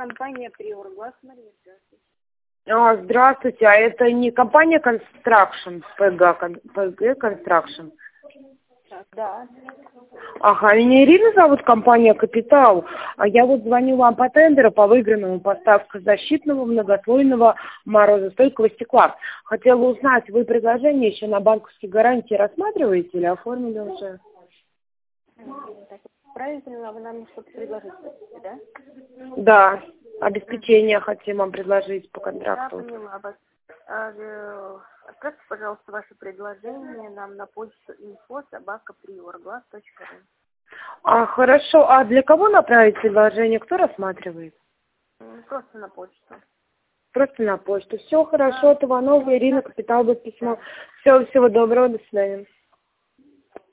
компания Приорглас, Мария, здравствуйте. Здравствуйте, а это не компания Construction, PG Construction? Да. Ага, меня Ирина зовут, компания Капитал. А я вот звоню вам по тендеру по выигранному поставка защитного многослойного морозостойкого стекла. Хотела узнать, вы предложение еще на банковские гарантии рассматриваете или оформили уже? Так, правильно, вы нам что-то предложить хотите, да? Да, обеспечение хотим вам предложить по контракту. Я поняла вас. Отправьте, пожалуйста, ваше предложение нам на почту info@priorglass.ru. Хорошо, а для кого направить предложение? Кто рассматривает? Просто на почту. Просто на почту. Все хорошо, Иванова Ирина, Капитал, без письма. Всего доброго, до свидания.